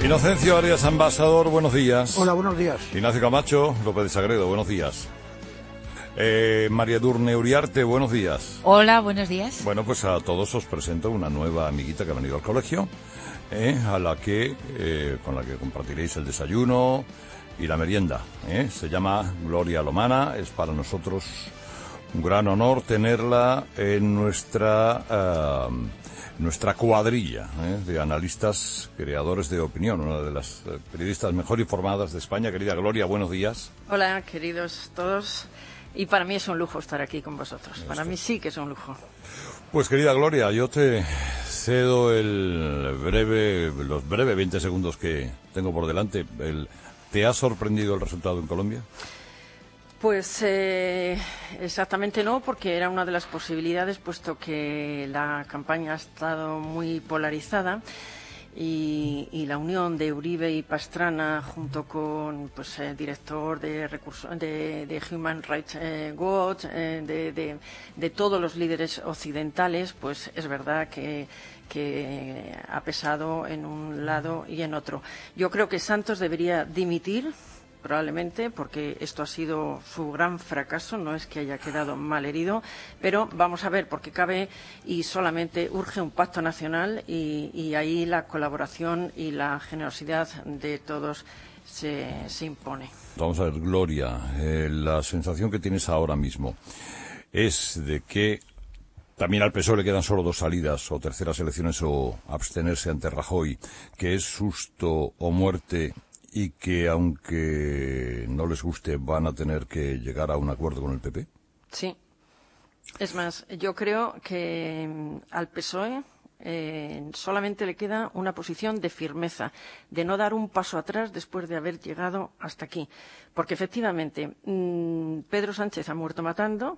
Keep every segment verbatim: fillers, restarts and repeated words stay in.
Inocencio Arias, ambasador, buenos días. Hola, buenos días. Ignacio Camacho, López de Sagredo, buenos días. Eh, María Edurne Uriarte, buenos días. Hola, buenos días. Bueno, pues a todos os presento una nueva amiguita que ha venido al colegio, eh, a la que, eh, con la que compartiréis el desayuno y la merienda. Eh. Se llama Gloria Lomana, es para nosotros un gran honor tenerla en nuestra... Uh, nuestra cuadrilla ¿eh? de analistas, creadores de opinión, una de las eh, periodistas mejor informadas de España. Querida Gloria, buenos días. Hola, queridos todos. Y para mí es un lujo estar aquí con vosotros. Esto. Para mí sí que es un lujo. Pues, querida Gloria, yo te cedo el breve, los breves veinte segundos que tengo por delante. El, ¿Te ha sorprendido el resultado en Colombia? Pues eh, exactamente no, porque era una de las posibilidades, puesto que la campaña ha estado muy polarizada y, y la unión de Uribe y Pastrana, junto con pues, el director de, recursos, de, de Human Rights eh, Watch, eh, de, de, de todos los líderes occidentales, pues es verdad que que ha pesado en un lado y en otro. Yo creo que Santos debería dimitir, probablemente, porque esto ha sido su gran fracaso, no es que haya quedado mal herido, pero vamos a ver, porque cabe y solamente urge un pacto nacional y, y ahí la colaboración y la generosidad de todos se, se impone. Vamos a ver, Gloria, eh, la sensación que tienes ahora mismo es de que también al P S O E le quedan solo dos salidas, o terceras elecciones o abstenerse ante Rajoy, que es susto o muerte, y que, aunque no les guste, van a tener que llegar a un acuerdo con el P P? Sí. Es más, yo creo que al P S O E eh, solamente le queda una posición de firmeza, de no dar un paso atrás después de haber llegado hasta aquí. Porque, efectivamente, mmm, Pedro Sánchez ha muerto matando,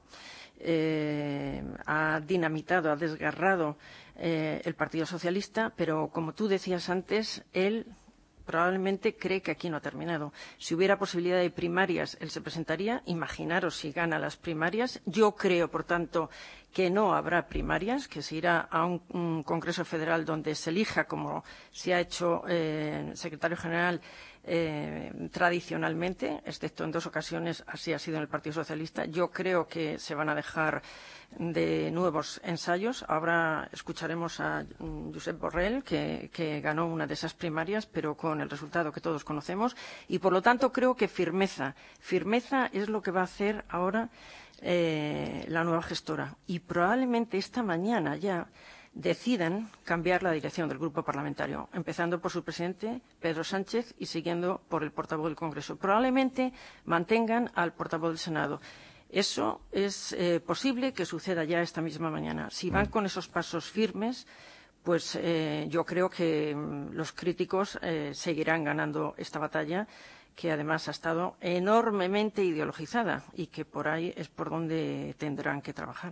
eh, ha dinamitado, ha desgarrado eh, el Partido Socialista, pero, como tú decías antes, él probablemente cree que aquí no ha terminado. Si hubiera posibilidad de primarias, él se presentaría. Imaginaros si gana las primarias. Yo creo, por tanto, que no habrá primarias, que se irá a un, un Congreso Federal donde se elija, como se ha hecho eh, secretario general eh, tradicionalmente, excepto en dos ocasiones, así ha sido en el Partido Socialista. Yo creo que se van a dejar de nuevos ensayos. Ahora escucharemos a Josep Borrell, que, que ganó una de esas primarias, pero con el resultado que todos conocemos. Y, por lo tanto, creo que firmeza. Firmeza es lo que va a hacer ahora eh, la nueva gestora. Y probablemente esta mañana ya decidan cambiar la dirección del grupo parlamentario, empezando por su presidente, Pedro Sánchez, y siguiendo por el portavoz del Congreso. Probablemente mantengan al portavoz del Senado. Eso es eh, posible que suceda ya esta misma mañana. Si van con esos pasos firmes, pues eh, yo creo que mm, los críticos eh, seguirán ganando esta batalla, que además ha estado enormemente ideologizada y que por ahí es por donde tendrán que trabajar.